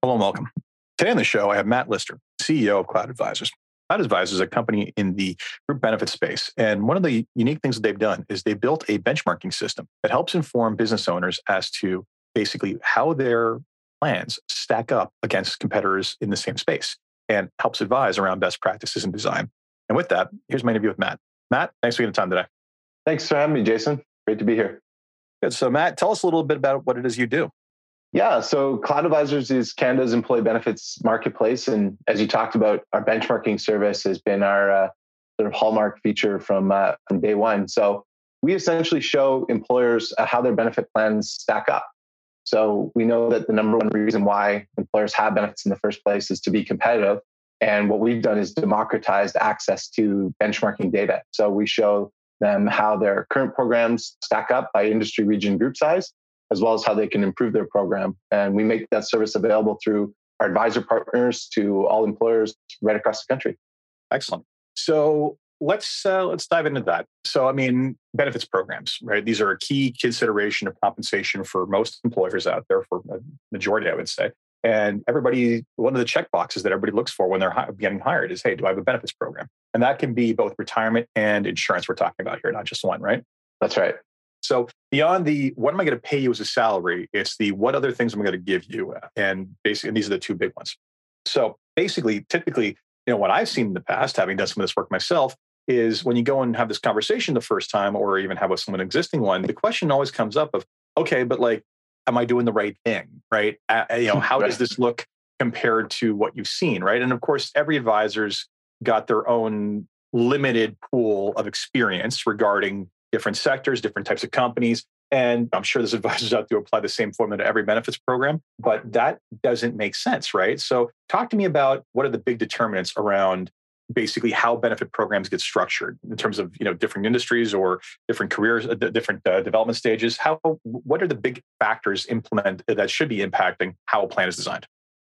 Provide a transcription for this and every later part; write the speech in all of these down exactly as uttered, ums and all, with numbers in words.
Hello and welcome. Today on the show, I have Matt Lister, C E O of Cloud Advisors. Cloud Advisors is a company in the group benefit space. And one of the unique things that they've done is they built a benchmarking system that helps inform business owners as to basically how their plans stack up against competitors in the same space and helps advise around best practices and design. And with that, here's my interview with Matt. Matt, thanks for getting the time today. Thanks for having me, Jason. Great to be here. Good. So Matt, tell us a little bit about what it is you do. Yeah, so Cloud Advisors is Canada's employee benefits marketplace. And as you talked about, our benchmarking service has been our uh, sort of hallmark feature from, uh, from day one. So we essentially show employers uh, how their benefit plans stack up. So we know that the number one reason why employers have benefits in the first place is to be competitive. And what we've done is democratized access to benchmarking data. So we show them how their current programs stack up by industry, region, group size, as well as how they can improve their program. And we make that service available through our advisor partners to all employers right across the country. Excellent. So let's uh, let's dive into that. So, I mean, benefits programs, right? These are a key consideration of compensation for most employers out there, for a majority, I would say. And everybody, one of the check boxes that everybody looks for when they're hi- getting hired is, hey, do I have a benefits program? And that can be both retirement and insurance we're talking about here, not just one, right? That's right. So beyond the, what am I going to pay you as a salary? It's the, what other things am I going to give you? And basically, and these are the two big ones. So basically, typically, you know, what I've seen in the past, having done some of this work myself, is when you go and have this conversation the first time, or even have with someone existing one, the question always comes up of, okay, but like, am I doing the right thing, right? Uh, you know, how does this look compared to what you've seen, right? And of course, every advisor's got their own limited pool of experience regarding different sectors, different types of companies. And I'm sure there's advisors out there who apply the same formula to every benefits program, but that doesn't make sense, right? So talk to me about what are the big determinants around basically how benefit programs get structured in terms of, you know, different industries or different careers, uh, different uh, development stages. How, what are the big factors implement that should be impacting how a plan is designed?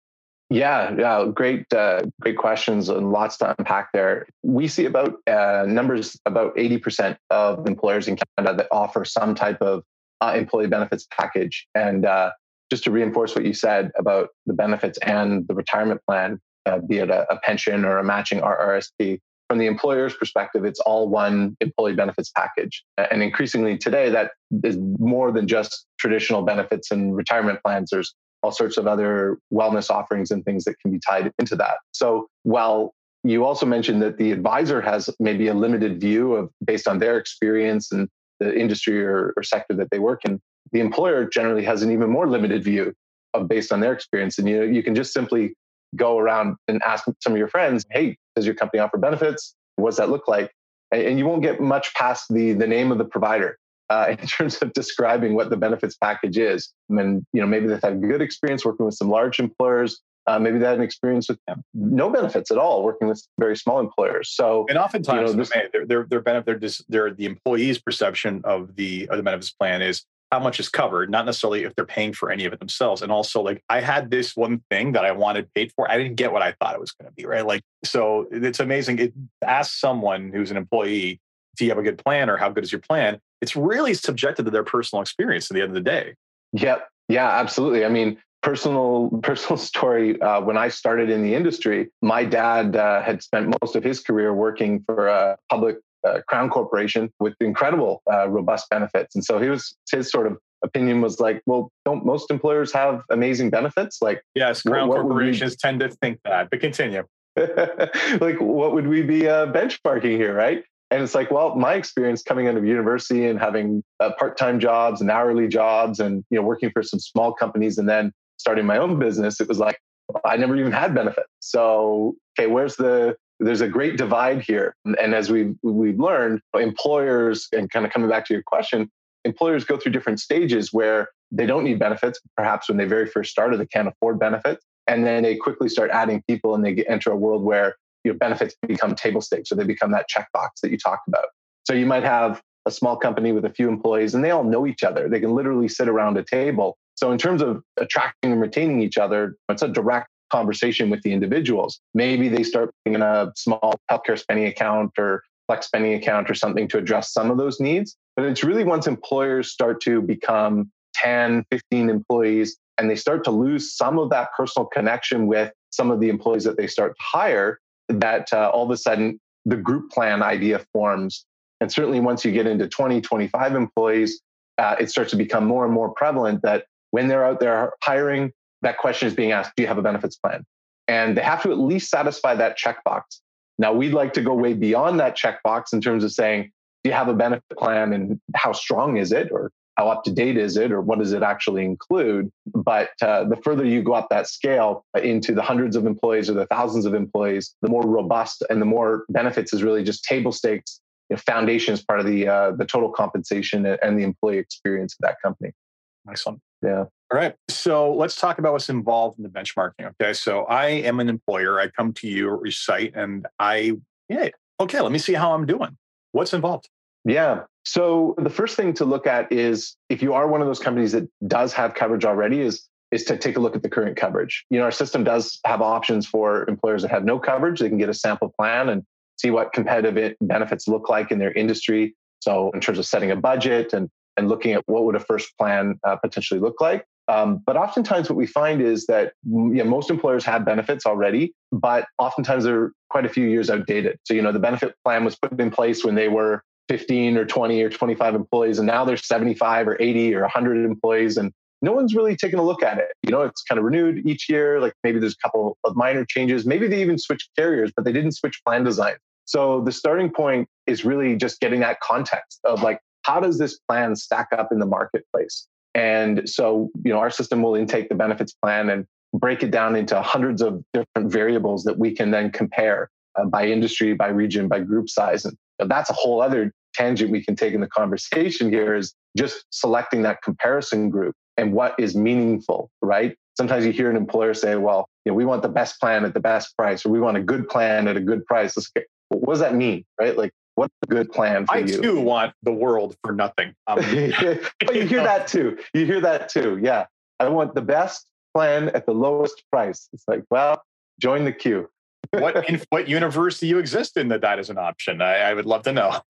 Yeah, yeah, great, uh, great questions and lots to unpack there. We see about uh, numbers about eighty percent of employers in Canada that offer some type of uh, employee benefits package. And uh, just to reinforce what you said about the benefits and the retirement plan, uh, be it a, a pension or a matching R R S P, from the employer's perspective, it's all one employee benefits package. And increasingly today, that is more than just traditional benefits and retirement plans. There's all sorts of other wellness offerings and things that can be tied into that. So while you also mentioned that the advisor has maybe a limited view of based on their experience and the industry or, or sector that they work in, the employer generally has an even more limited view of based on their experience. And you know, you can just simply go around and ask some of your friends, hey, does your company offer benefits? What does that look like? And, and you won't get much past the, the name of the provider. Uh, in terms of describing what the benefits package is. And, you know, maybe they've had a good experience working with some large employers. Uh, maybe they had an experience with no benefits at all, working with very small employers. So, and oftentimes, you know, this, their their their benefit, their, their the employee's perception of the of the benefits plan is how much is covered, not necessarily if they're paying for any of it themselves. And also, like, I had this one thing that I wanted paid for, I didn't get what I thought it was going to be, right? Like, so it's amazing. It, ask someone who's an employee, do you have a good plan or how good is your plan? It's really subjected to their personal experience at the end of the day. Yep. Yeah, absolutely. I mean, personal personal story. Uh, when I started in the industry, my dad uh, had spent most of his career working for a public uh, crown corporation with incredible, uh, robust benefits. And so he was his sort of opinion was like, well, don't most employers have amazing benefits? Like, yes, crown what, what corporations we... tend to think that, but continue. Like, what would we be uh, benchmarking here, right? And it's like, well, my experience coming out of university and having uh, part-time jobs and hourly jobs and, you know, working for some small companies and then starting my own business, it was like, I never even had benefits. So, okay, where's the, there's a great divide here. And, and as we've, we've learned, employers, and kind of coming back to your question, employers go through different stages where they don't need benefits. Perhaps when they very first started, they can't afford benefits. And then they quickly start adding people and they get, enter a world where your benefits become table stakes, or they become that checkbox that you talked about. So you might have a small company with a few employees and they all know each other. They can literally sit around a table. So in terms of attracting and retaining each other, it's a direct conversation with the individuals. Maybe they start putting in a small healthcare spending account or flex spending account or something to address some of those needs. But it's really once employers start to become ten, fifteen employees, and they start to lose some of that personal connection with some of the employees that they start to hire, that uh, all of a sudden the group plan idea forms. And certainly once you get into twenty, twenty-five employees, uh, it starts to become more and more prevalent that when they're out there hiring, that question is being asked, do you have a benefits plan? And they have to at least satisfy that checkbox. Now, we'd like to go way beyond that checkbox in terms of saying, do you have a benefit plan and how strong is it? Or how up to date is it? Or what does it actually include? But uh, the further you go up that scale into the hundreds of employees or the thousands of employees, the more robust and the more benefits is really just table stakes. You know, foundation is part of the uh, the total compensation and the employee experience of that company. Excellent. Yeah. All right. So let's talk about what's involved in the benchmarking. Okay. So I am an employer. I come to you or your site and I, yeah, okay, let me see how I'm doing. What's involved? Yeah. So the first thing to look at is if you are one of those companies that does have coverage already is, is to take a look at the current coverage. You know, our system does have options for employers that have no coverage. They can get a sample plan and see what competitive benefits look like in their industry. So in terms of setting a budget and, and looking at what would a first plan uh, potentially look like. Um, but oftentimes what we find is that you know, most employers have benefits already, but oftentimes they're quite a few years outdated. So, you know, the benefit plan was put in place when they were fifteen or twenty or twenty-five employees, and now there's seventy-five or eighty or one hundred employees, and no one's really taken a look at it. You know, it's kind of renewed each year. Like maybe there's a couple of minor changes. Maybe they even switched carriers, but they didn't switch plan design. So the starting point is really just getting that context of like, how does this plan stack up in the marketplace? And so, you know, our system will intake the benefits plan and break it down into hundreds of different variables that we can then compare uh, by industry, by region, by group size. And you know, that's a whole other tangent we can take in the conversation here is just selecting that comparison group and what is meaningful, right? Sometimes you hear an employer say, well, you know, we want the best plan at the best price, or we want a good plan at a good price. Let's get, what does that mean, right? Like, what's a good plan for I you? I too want the world for nothing. Um, but you hear that too. You hear that too. Yeah. I want the best plan at the lowest price. It's like, well, join the queue. what in, what universe do you exist in that that is an option? I, I would love to know.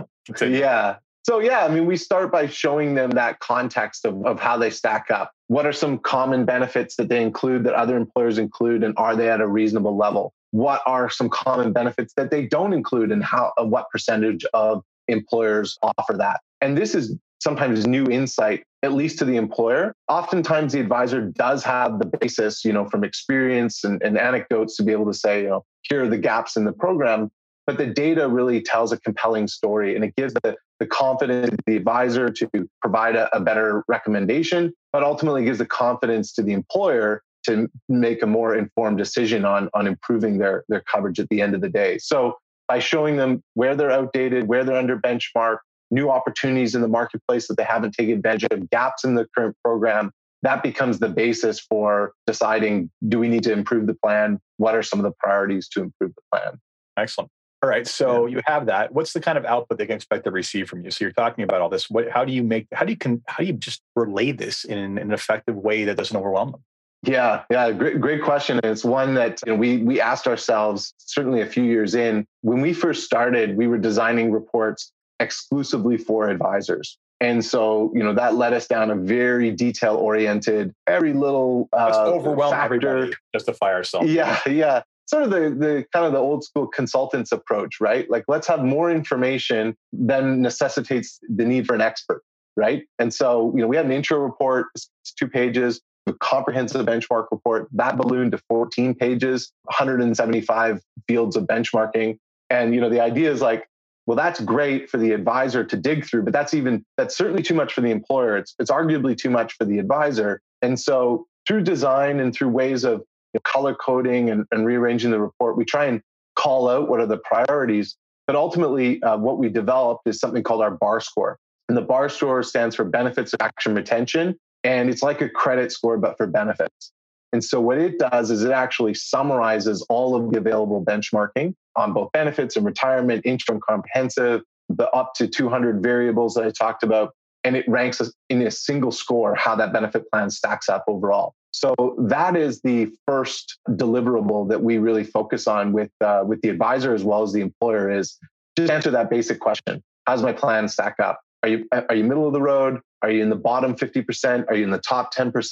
Yeah. So yeah, I mean, we start by showing them that context of, of how they stack up. What are some common benefits that they include that other employers include, and are they at a reasonable level? What are some common benefits that they don't include, and how? Uh, what percentage of employers offer that? And this is sometimes new insight, at least to the employer. Oftentimes, the advisor does have the basis, you know, from experience and, and anecdotes to be able to say, you know, here are the gaps in the program. But the data really tells a compelling story, and it gives the, the confidence to the advisor to provide a, a better recommendation, but ultimately gives the confidence to the employer to make a more informed decision on, on improving their, their coverage at the end of the day. So by showing them where they're outdated, where they're under benchmark, new opportunities in the marketplace that they haven't taken advantage of, gaps in the current program, that becomes the basis for deciding, do we need to improve the plan? What are some of the priorities to improve the plan? Excellent. All right. So Yeah. you have that. What's the kind of output they can expect to receive from you? So you're talking about all this. What, how do you make, how do you can, how do you just relay this in, in an effective way that doesn't overwhelm them? Yeah, yeah, great, great question. And it's one that you know, we we asked ourselves certainly a few years in. When we first started, we were designing reports exclusively for advisors. And so, you know, that led us down a very detail oriented, every little uh, Let's overwhelm factor. everybody, justify ourselves. Yeah, yeah. Sort of the, the kind of the old school consultants approach, right? Like, let's have more information than necessitates the need for an expert, right? And so, you know, we had an intro report, it's two pages, a comprehensive benchmark report, that ballooned to fourteen pages, one hundred seventy-five fields of benchmarking. And, you know, the idea is like, well, that's great for the advisor to dig through, but that's even, that's certainly too much for the employer. It's, it's arguably too much for the advisor. And so through design and through ways of you know, color coding and, and rearranging the report, we try and call out what are the priorities. But ultimately, uh, what we developed is something called our BAR score. And the BAR score stands for Benefits Action Retention. And it's like a credit score, but for benefits. And so what it does is it actually summarizes all of the available benchmarking on both benefits and retirement, intro and comprehensive, the up to two hundred variables that I talked about. And it ranks us in a single score how that benefit plan stacks up overall. So that is the first deliverable that we really focus on with uh, with the advisor as well as the employer is just answer that basic question. How's my plan stack up? Are you are you middle of the road? Are you in the bottom fifty percent? Are you in the top ten percent?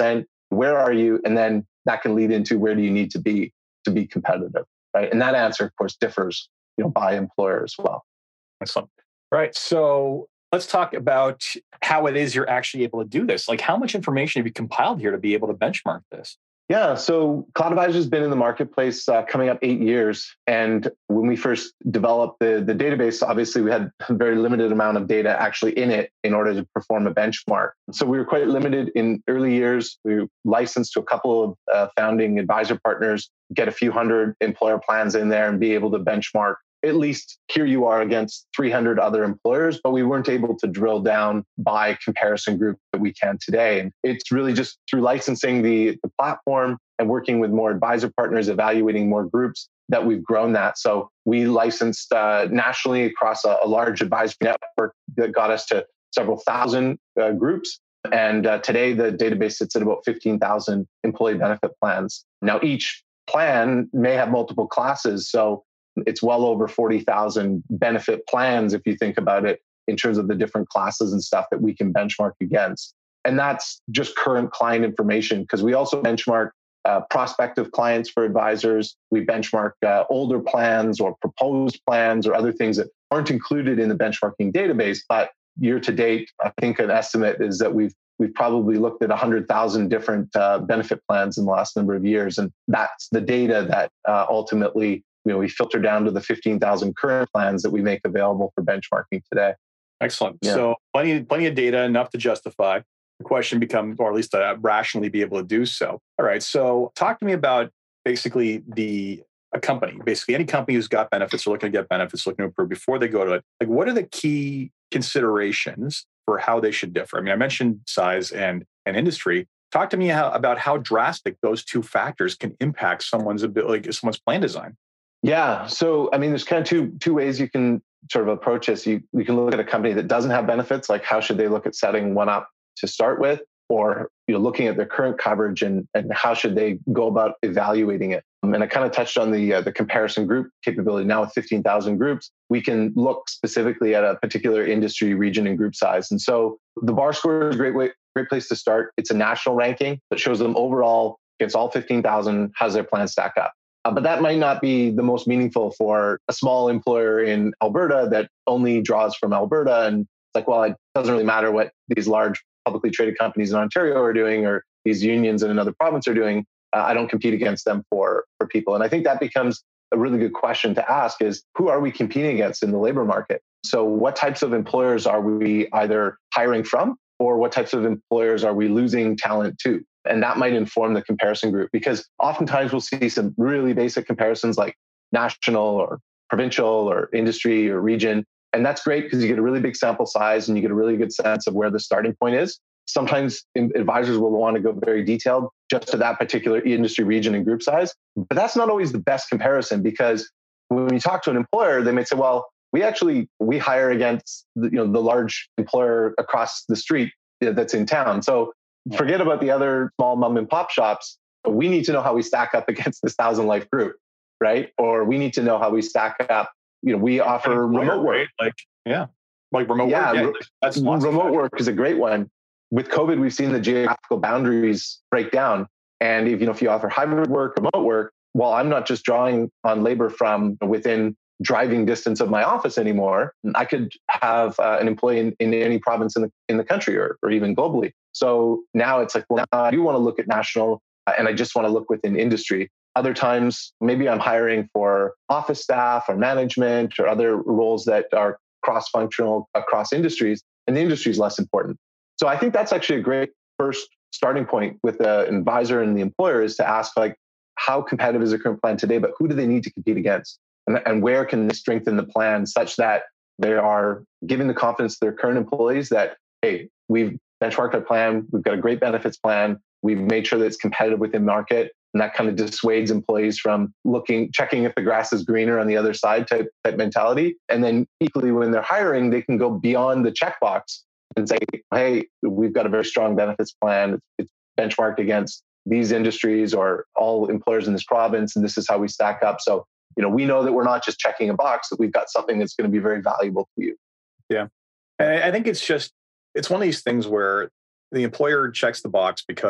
Where are you? And then that can lead into where do you need to be to be competitive, right? And that answer, of course, differs, you know, by employer as well. Excellent. Right. So let's talk about how it is you're actually able to do this. Like, how much information have you compiled here to be able to benchmark this? Yeah, so Cloud Advisor has been in the marketplace uh, coming up eight years. And when we first developed the, the database, obviously we had a very limited amount of data actually in it in order to perform a benchmark. So we were quite limited in early years. We were licensed to a couple of uh, founding advisor partners, get a few hundred employer plans in there and be able to benchmark. At least here you are against three hundred other employers, but we weren't able to drill down by comparison group that we can today. And it's really just through licensing the, the platform and working with more advisor partners, evaluating more groups that we've grown that. So we licensed uh, nationally across a, a large advisory network that got us to several thousand uh, groups. And uh, today the database sits at about fifteen thousand employee benefit plans. Now each plan may have multiple classes. So it's well over forty thousand benefit plans, if you think about it, in terms of the different classes and stuff that we can benchmark against. And that's just current client information, because we also benchmark uh, prospective clients for advisors. We benchmark uh, older plans or proposed plans or other things that aren't included in the benchmarking database. But year to date, I think an estimate is that we've we've probably looked at one hundred thousand different uh, benefit plans in the last number of years. And that's the data that uh, ultimately you know, we filter down to the fifteen thousand current plans that we make available for benchmarking today. Excellent. Yeah. So plenty, plenty of data, enough to justify. The question becomes, or at least to rationally be able to do so. All right. So talk to me about basically the a company, basically any company who's got benefits or looking to get benefits, looking to improve before they go to it. Like, what are the key considerations for how they should differ? I mean, I mentioned size and, and industry. Talk to me how, about how drastic those two factors can impact someone's ability, like someone's plan design. Yeah. So, I mean, there's kind of two two ways you can sort of approach this. You, you can look at a company that doesn't have benefits, like how should they look at setting one up to start with, or you know, looking at their current coverage and, and how should they go about evaluating it. Um, and I kind of touched on the uh, the comparison group capability. Now with fifteen thousand groups, we can look specifically at a particular industry, region, and group size. And so the bar score is a great way, great place to start. It's a national ranking that shows them overall against all fifteen thousand, how's their plan stack up. Uh, but that might not be the most meaningful for a small employer in Alberta that only draws from Alberta. And it's like, well, it doesn't really matter what these large publicly traded companies in Ontario are doing or these unions in another province are doing. Uh, I don't compete against them for, for people. And I think that becomes a really good question to ask is, who are we competing against in the labor market? So what types of employers are we either hiring from, or what types of employers are we losing talent to? And that might inform the comparison group, because oftentimes we'll see some really basic comparisons like national or provincial or industry or region. And that's great because you get a really big sample size and you get a really good sense of where the starting point is. Sometimes advisors will want to go very detailed just to that particular industry, region, and group size. But that's not always the best comparison, because when you talk to an employer, they may say, well, we actually, we hire against the, you know, the large employer across the street that's in town. So forget about the other small mom and pop shops. We need to know how we stack up against this thousand life group, right? Or we need to know how we stack up. You know, we offer remote work. Like, yeah, like remote yeah, work. Yeah, that's remote work is a great one. With COVID, we've seen the geographical boundaries break down. And if you know, if you offer hybrid work, remote work, well, I'm not just drawing on labor from within driving distance of my office anymore. I could have uh, an employee in, in any province in the in the country or, or even globally. So now it's like, well, now I do want to look at national, uh, and I just want to look within industry. Other times, maybe I'm hiring for office staff or management or other roles that are cross-functional across industries, and the industry is less important. So I think that's actually a great first starting point with the advisor and the employer, is to ask, like, how competitive is the current plan today, but who do they need to compete against? And, and where can they strengthen the plan such that they are giving the confidence to their current employees that, hey, we've benchmarked our plan, we've got a great benefits plan, we've made sure that it's competitive within market. And that kind of dissuades employees from looking, checking if the grass is greener on the other side type, type mentality. And then equally, when they're hiring, they can go beyond the checkbox and say, hey, we've got a very strong benefits plan. It's benchmarked against these industries or all employers in this province, and this is how we stack up. So, you know, we know that we're not just checking a box, that we've got something that's going to be very valuable to you. Yeah. And I think it's just, it's one of these things where the employer checks the box because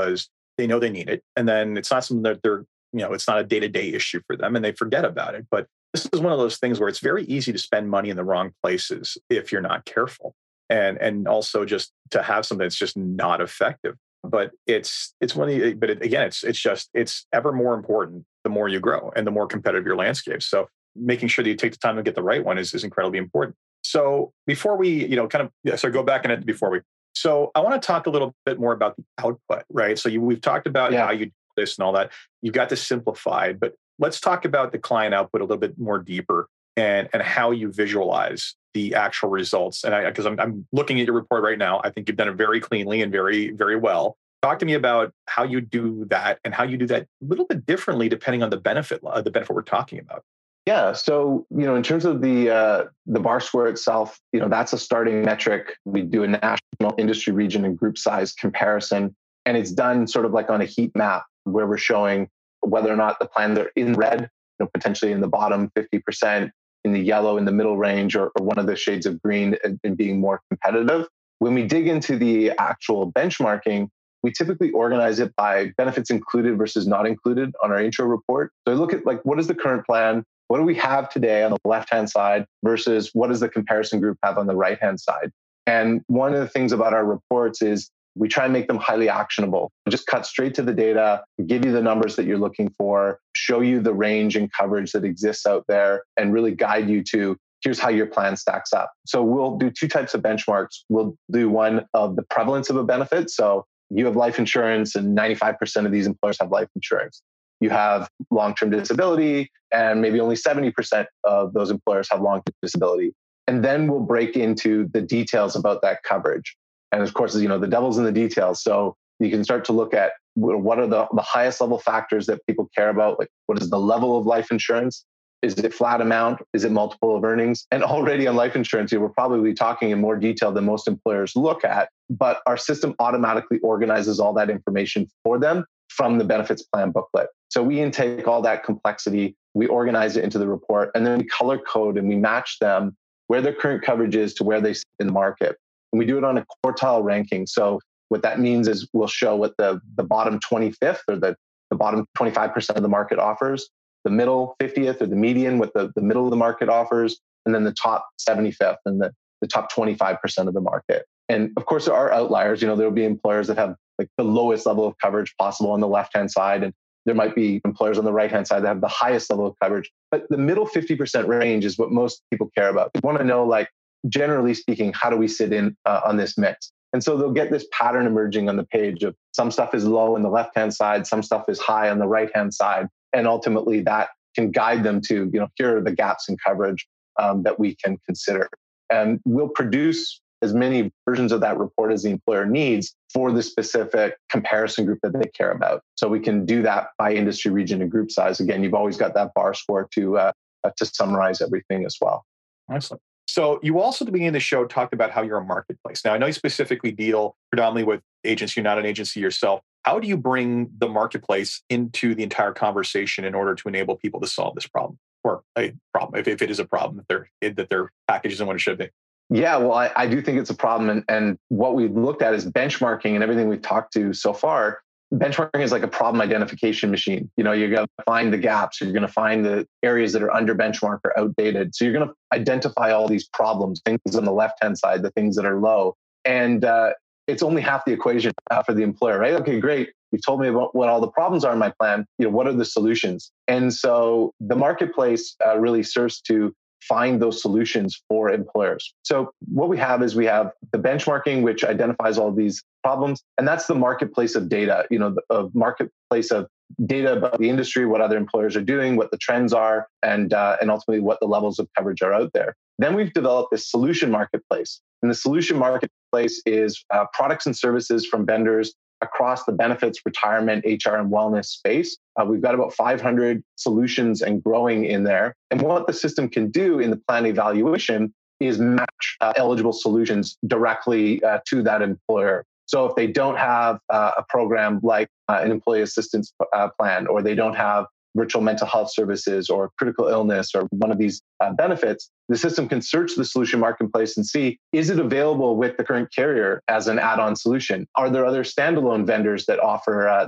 They know they need it. And then it's not something that they're, you know, it's not a day-to-day issue for them and they forget about it. But this is one of those things where it's very easy to spend money in the wrong places if you're not careful. And and also just to have something that's just not effective. But it's it's one of the, but it, again, it's it's just it's ever more important the more you grow and the more competitive your landscape. So making sure that you take the time to get the right one is, is incredibly important. So before we, you know, kind of, yeah, so go back in it before we, so I want to talk a little bit more about the output, right? So you, we've talked about Yeah. how you do this and all that. You've got this simplified, but let's talk about the client output a little bit more deeper and, and how you visualize the actual results. And I, because I'm, I'm looking at your report right now, I think you've done it very cleanly and very, very well. Talk to me about how you do that and how you do that a little bit differently depending on the benefit, uh, the benefit we're talking about. Yeah. So, you know, in terms of the uh, the bar score itself, you know, that's a starting metric. We do a national, industry, region, and group size comparison, and it's done sort of like on a heat map where we're showing whether or not the plans are in red, you know, potentially in the bottom fifty percent, in the yellow in the middle range, or, or one of the shades of green, and, and being more competitive. When we dig into the actual benchmarking, we typically organize it by benefits included versus not included on our intro report. So I look at like, what is the current plan? What do we have today on the left-hand side versus what does the comparison group have on the right-hand side? And one of the things about our reports is we try and make them highly actionable. Just cut straight to the data, give you the numbers that you're looking for, show you the range and coverage that exists out there, and really guide you to here's how your plan stacks up. So we'll do two types of benchmarks. We'll do one of the prevalence of a benefit. So you have life insurance and ninety-five percent of these employers have life insurance. You have long-term disability, and maybe only seventy percent of those employers have long-term disability. And then we'll break into the details about that coverage. And of course, you know, the devil's in the details. So you can start to look at what are the, the highest level factors that people care about? Like, what is the level of life insurance? Is it flat amount? Is it multiple of earnings? And already on life insurance, you know, we're probably talking in more detail than most employers look at, but our system automatically organizes all that information for them from the benefits plan booklet. So we intake all that complexity, we organize it into the report, and then we color code and we match them where their current coverage is to where they sit in the market. And we do it on a quartile ranking. So what that means is we'll show what the, the bottom twenty-fifth or the, the bottom twenty-five percent of the market offers, the middle fiftieth or the median, what the, the middle of the market offers, and then the top seventy-fifth and the, the top twenty-five percent of the market. And of course, there are outliers. You know, there'll be employers that have like the lowest level of coverage possible on the left-hand side. And there might be employers on the right-hand side that have the highest level of coverage. But the middle fifty percent range is what most people care about. They want to know, like, generally speaking, how do we sit in uh, on this mix? And so they'll get this pattern emerging on the page of some stuff is low on the left-hand side, some stuff is high on the right-hand side. And ultimately that can guide them to, you know, here are the gaps in coverage um, that we can consider. And we'll produce as many versions of that report as the employer needs for the specific comparison group that they care about. So we can do that by industry, region, and group size. Again, you've always got that bar score to uh, uh, to summarize everything as well. Excellent. So you also, at the beginning of the show, talked about how you're a marketplace. Now, I know you specifically deal predominantly with agents. You're not an agency yourself. How do you bring the marketplace into the entire conversation in order to enable people to solve this problem, or a problem, if, if it is a problem that their that their package isn't what it should be? Yeah, well, I, I do think it's a problem. And, and what we've looked at is benchmarking, and everything we've talked to so far. Benchmarking is like a problem identification machine. You know, you're going to find the gaps. You're going to find the areas that are under benchmark or outdated. So you're going to identify all these problems, things on the left-hand side, the things that are low. And uh, it's only half the equation uh, for the employer, right? Okay, great. You've told me about what all the problems are in my plan. You know, what are the solutions? And so the marketplace uh, really serves to find those solutions for employers. So what we have is we have the benchmarking, which identifies all these problems. And that's the marketplace of data, you know, the marketplace of data about the industry, what other employers are doing, what the trends are, and, uh, and ultimately what the levels of coverage are out there. Then we've developed this solution marketplace. And the solution marketplace is uh, products and services from vendors across the benefits, retirement, H R, and wellness space. Uh, we've got about five hundred solutions and growing in there. And what the system can do in the plan evaluation is match uh, eligible solutions directly uh, to that employer. So if they don't have uh, a program like uh, an employee assistance uh, plan, or they don't have virtual mental health services or critical illness or one of these uh, benefits, the system can search the solution marketplace and see, is it available with the current carrier as an add-on solution? Are there other standalone vendors that offer uh, this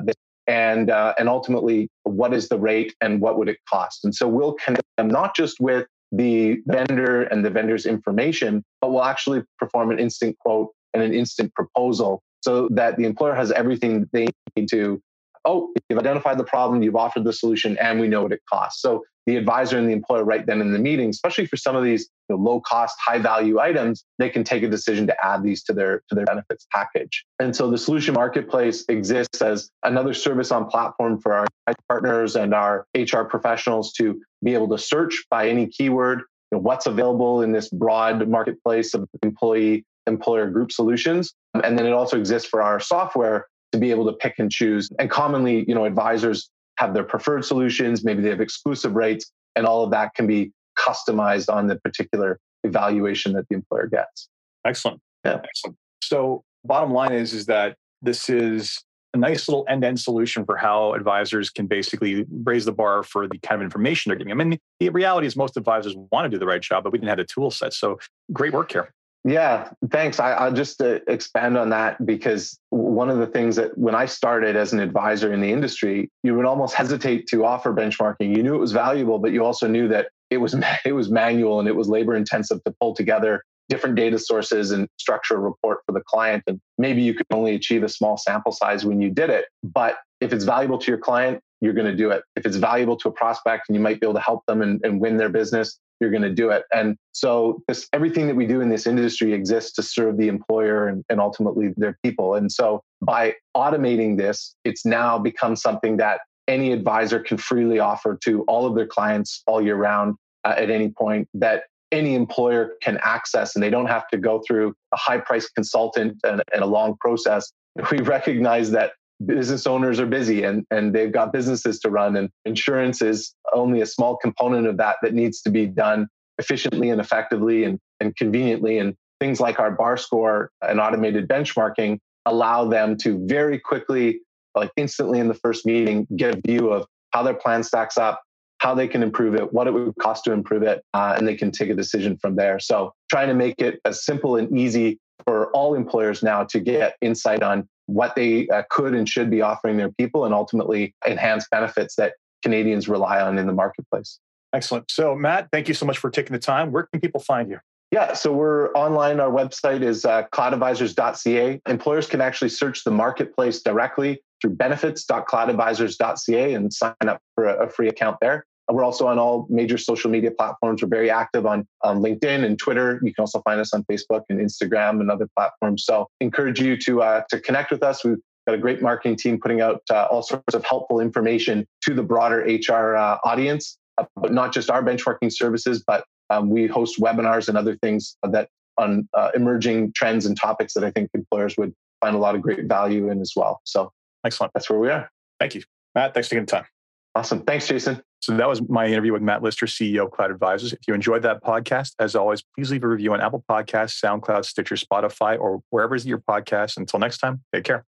and uh, and ultimately what is the rate and what would it cost. And so we'll connect them not just with the vendor and the vendor's information, but we'll actually perform an instant quote and an instant proposal so that the employer has everything they need to, oh, you've identified the problem, you've offered the solution, and we know what it costs. So the advisor and the employer right then in the meeting, especially for some of these you know, low cost, high value items, they can take a decision to add these to their, to their benefits package. And so the solution marketplace exists as another service on platform for our partners and our H R professionals to be able to search by any keyword, you know, what's available in this broad marketplace of employee employer group solutions. And then it also exists for our software to be able to pick and choose. And commonly, you know, advisors have their preferred solutions, maybe they have exclusive rates, and all of that can be customized on the particular evaluation that the employer gets. Excellent. Yeah. Excellent. So bottom line is, is that this is a nice little end-to-end solution for how advisors can basically raise the bar for the kind of information they're giving. I mean, the reality is most advisors want to do the right job, but we didn't have the tool set. So great work here. Yeah, thanks. I, I'll just uh, expand on that, because one of the things that when I started as an advisor in the industry, you would almost hesitate to offer benchmarking. You knew it was valuable, but you also knew that it was it was manual and it was labor intensive to pull together different data sources and structure a report for the client. And maybe you could only achieve a small sample size when you did it. But if it's valuable to your client, you're going to do it. If it's valuable to a prospect and you might be able to help them and, and win their business, you're going to do it. And so this, everything that we do in this industry exists to serve the employer and, and ultimately their people. And so by automating this, it's now become something that any advisor can freely offer to all of their clients all year round uh, at any point, that any employer can access, and they don't have to go through a high-priced consultant and, and a long process. We recognize that business owners are busy and, and they've got businesses to run, and insurance is only a small component of that that needs to be done efficiently and effectively and, and conveniently. And things like our bar score and automated benchmarking allow them to very quickly, like instantly in the first meeting, get a view of how their plan stacks up, how they can improve it, what it would cost to improve it, uh, and they can take a decision from there. So trying to make it as simple and easy for all employers now to get insight on what they uh, could and should be offering their people, and ultimately enhance benefits that Canadians rely on in the marketplace. Excellent. So Matt, thank you so much for taking the time. Where can people find you? Yeah, so we're online. Our website is uh, cloud advisors dot c a. Employers can actually search the marketplace directly through benefits dot cloud advisors dot c a and sign up for a, a free account there. We're also on all major social media platforms. We're very active on um, LinkedIn and Twitter. You can also find us on Facebook and Instagram and other platforms. So encourage you to uh, to connect with us. We've got a great marketing team putting out uh, all sorts of helpful information to the broader H R uh, audience, uh, but not just our benchmarking services, but um, we host webinars and other things that on uh, emerging trends and topics that I think employers would find a lot of great value in as well. So excellent. That's where we are. Thank you, Matt. Thanks for taking the time. Awesome. Thanks, Jason. So that was my interview with Matt Lister, C E O of Cloud Advisors. If you enjoyed that podcast, as always, please leave a review on Apple Podcasts, SoundCloud, Stitcher, Spotify, or wherever is your podcast. Until next time, take care.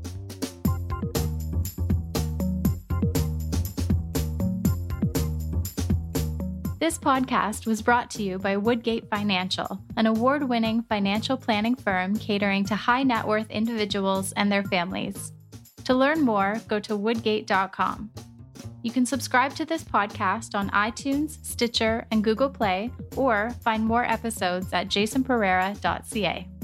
This podcast was brought to you by Woodgate Financial, an award-winning financial planning firm catering to high net worth individuals and their families. To learn more, go to woodgate dot com. You can subscribe to this podcast on iTunes, Stitcher, and Google Play, or find more episodes at jason pereira dot c a.